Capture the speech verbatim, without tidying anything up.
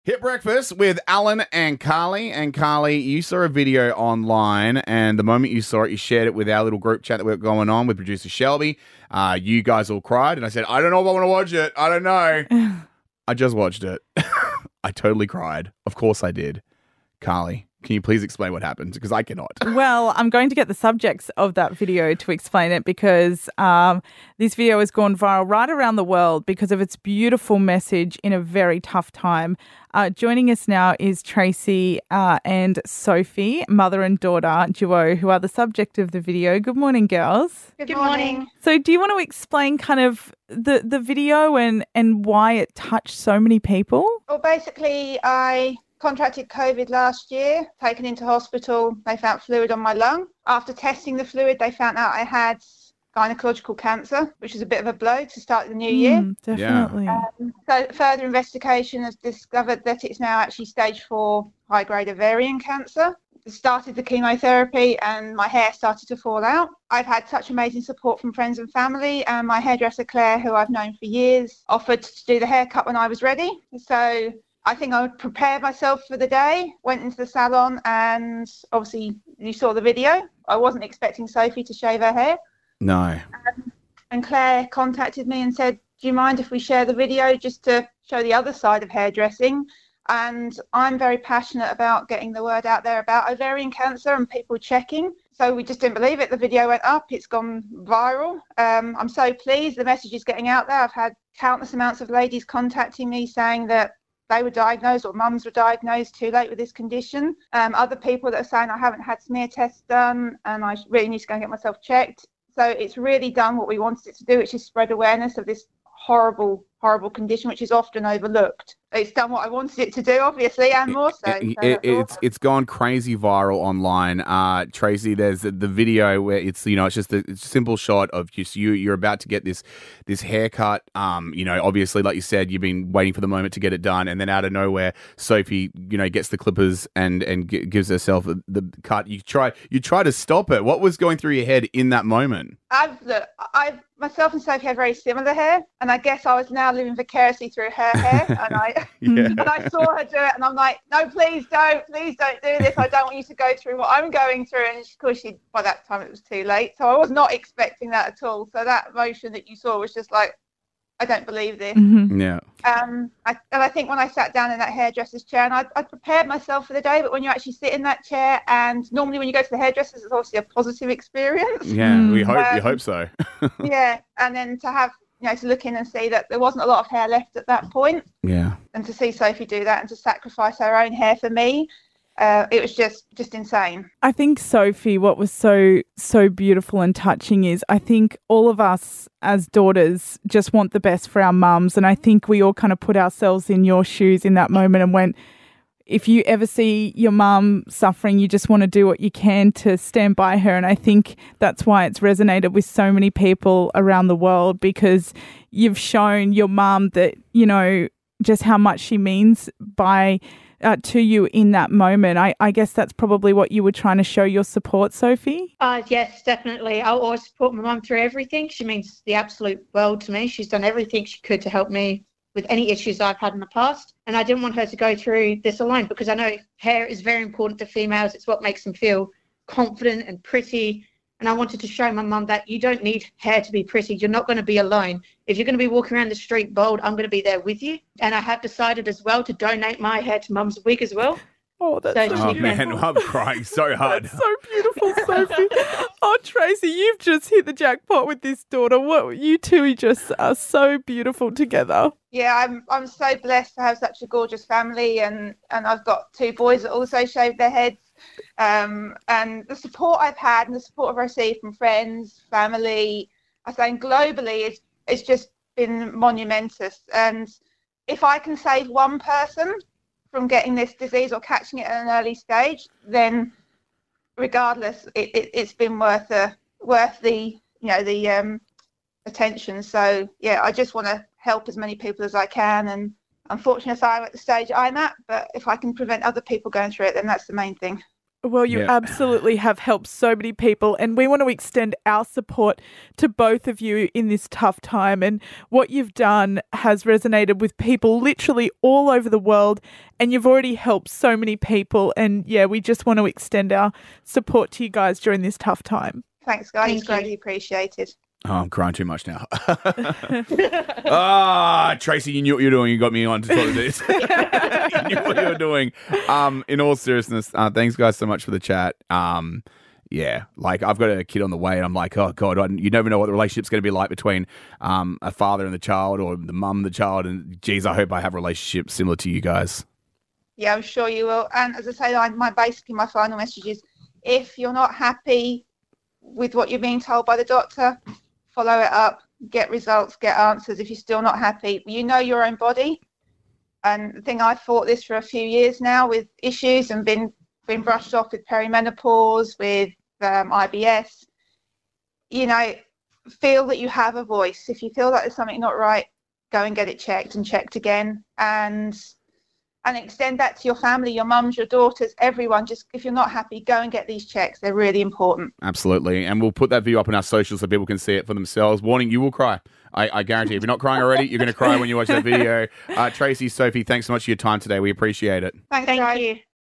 Hit Breakfast with Alan and Carly. And Carly, you saw a video online, and the moment you saw it, you shared it with our little group chat that we're going on with producer Shelby. Uh, you guys all cried, and I said, I don't know if I want to watch it. I don't know. I just watched it. I totally cried. Of course I did. Carly, can you please explain what happened? Because I cannot. Well, I'm going to get the subjects of that video to explain it because um, this video has gone viral right around the world because of its beautiful message in a very tough time. Uh, joining us now is Tracy uh, and Sophie, mother and daughter duo, who are the subject of the video. Good morning, girls. Good, Good morning. morning. So do you want to explain kind of the, the video and, and why it touched so many people? Well, basically, I contracted COVID last year, taken into hospital. They found fluid on my lung. After testing the fluid, they found out I had gynecological cancer, which is a bit of a blow to start the new year. Mm, definitely. Yeah. Um, so further investigation has discovered that it's now actually stage four high-grade ovarian cancer. Started the chemotherapy and my hair started to fall out. I've had such amazing support from friends and family, and my hairdresser Claire, who I've known for years, offered to do the haircut when I was ready. So I think I would prepare myself for the day, went into the salon, and obviously you saw the video. I wasn't expecting Sophie to shave her hair. No. Um, and Claire contacted me and said, do you mind if we share the video just to show the other side of hairdressing? And I'm very passionate about getting the word out there about ovarian cancer and people checking. So we just didn't believe it. The video went up. It's gone viral. Um, I'm so pleased. The message is getting out there. I've had countless amounts of ladies contacting me saying that they were diagnosed or mums were diagnosed too late with this condition. Um, other people that are saying I haven't had smear tests done and I really need to go and get myself checked. So it's really done what we wanted it to do, which is spread awareness of this horrible, horrible condition, which is often overlooked. It's done what I wanted it to do, obviously, and more so. It, so it, it's awesome. it's gone crazy viral online. Uh, Tracy, there's the, the video where it's you know it's just a, it's a simple shot of just you you're about to get this this haircut. Um, you know, obviously, like you said, you've been waiting for the moment to get it done, and then out of nowhere, Sophie, you know, gets the clippers and and g- gives herself the, the cut. You try you try to stop it. What was going through your head in that moment? I've look, I've myself and Sophie had very similar hair, and I guess I was now living vicariously through her hair, and I Yeah. and I saw her do it, and I'm like, no, please don't, please don't do this. I don't want you to go through what I'm going through. And of course, she by that time it was too late, so I was not expecting that at all. So that emotion that you saw was just like, I don't believe this. Mm-hmm. Yeah. Um, I, and I think when I sat down in that hairdresser's chair, and I, I prepared myself for the day, but when you actually sit in that chair, and normally when you go to the hairdressers, it's obviously a positive experience. Yeah, we hope Um, we hope so. Yeah, and then to have, you know, to look in and see that there wasn't a lot of hair left at that point, Yeah. and to see Sophie do that and to sacrifice her own hair for me, uh, it was just just insane. I think, Sophie, what was so, so beautiful and touching is I think all of us as daughters just want the best for our mums. And I think we all kind of put ourselves in your shoes in that moment and went, if you ever see your mum suffering, you just want to do what you can to stand by her. And I think that's why it's resonated with so many people around the world, because you've shown your mum that, you know, just how much she means by uh, to you in that moment. I, I guess that's probably what you were trying to show your support, Sophie? Uh, yes, definitely. I'll always support my mum through everything. She means the absolute world to me. She's done everything she could to help me with any issues I've had in the past. And I didn't want her to go through this alone, because I know hair is very important to females. It's what makes them feel confident and pretty. And I wanted to show my mum that you don't need hair to be pretty. You're not going to be alone. If you're going to be walking around the street bald, I'm going to be there with you. And I have decided as well to donate my hair to Mum's Wig as well. Oh, that's So so Oh she- man, I'm crying so hard. That's so beautiful, Sophie. Oh, Tracy, you've just hit the jackpot with this daughter. What you two just are so beautiful together. Yeah, I'm I'm so blessed to have such a gorgeous family, and, and I've got two boys that also shaved their heads. Um, and the support I've had and the support I've received from friends, family, I think globally, it's, it's just been monumentous. And if I can save one person from getting this disease or catching it at an early stage, then regardless, it, it, it's been worth the, worth the, you know, the um, attention. So, yeah, I just want to help as many people as I can. And unfortunately, I'm at the stage I'm at, but if I can prevent other people going through it, then that's the main thing. Well, you Yeah. absolutely have helped so many people, and we want to extend our support to both of you in this tough time. And what you've done has resonated with people literally all over the world, and you've already helped so many people. And yeah, we just want to extend our support to you guys during this tough time. Thanks, guys. Thank It's you. greatly appreciated. Oh, I'm crying too much now. Ah, Tracy, you knew what you were doing. You got me on to talk to this. You knew what you were doing. Um, in all seriousness, uh, thanks guys so much for the chat. Um, yeah, like I've got a kid on the way, and I'm like, oh god, I, you never know what the relationship's going to be like between um a father and the child, or the mum and the child. And geez, I hope I have a relationship similar to you guys. Yeah, I'm sure you will. And as I say, I, my basically my final message is, if you're not happy with what you're being told by the doctor, follow it up, get results, get answers. If you're still not happy, you know your own body. And the thing, I've fought this for a few years now with issues and been been brushed off with perimenopause, with um, I B S. You know, feel that you have a voice. If you feel that there's something not right, go and get it checked and checked again. And and extend that to your family, your mums, your daughters, everyone. Just if you're not happy, go and get these checks. They're really important. Absolutely. And we'll put that video up on our socials so people can see it for themselves. Warning, you will cry. I, I guarantee. If you're not crying already, you're going to cry when you watch that video. Uh, Tracy, Sophie, thanks so much for your time today. We appreciate it. Thanks, Thank guys. you.